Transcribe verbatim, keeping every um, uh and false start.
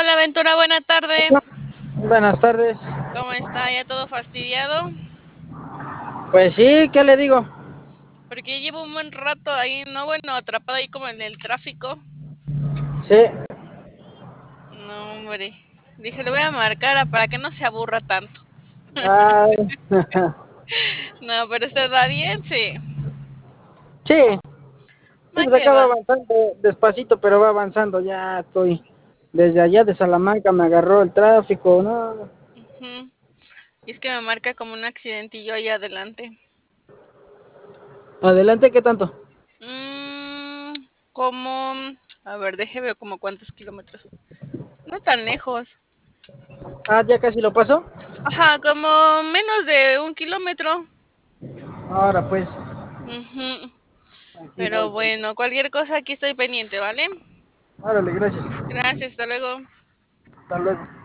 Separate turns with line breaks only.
Hola Ventura, buena tarde.
Buenas tardes.
¿Cómo está? ¿Ya todo fastidiado?
Pues sí, ¿qué le digo?
Porque llevo un buen rato ahí, no bueno, atrapado ahí como en el tráfico.
Sí.
No, hombre. Dije, le voy a marcar a- para que no se aburra tanto.
Ay,
No, pero usted va bien, sí.
sí, sí,
Va
pues
que
acá va
va.
avanzando despacito, pero va avanzando. Ya estoy desde allá de Salamanca, me agarró el tráfico, ¿no?
Ujú. Y es que me marca como un accidentillo ahí adelante.
Adelante, ¿qué tanto?
Mm, como, a ver, déjeme ver como cuántos kilómetros. No tan lejos.
Ah, ya casi lo pasó.
Ajá, como menos de un kilómetro.
Ahora pues,
Ujú.
aquí
Pero
voy.
bueno, cualquier cosa aquí estoy pendiente, ¿vale?
Órale, gracias.
Gracias, hasta luego.
Hasta luego.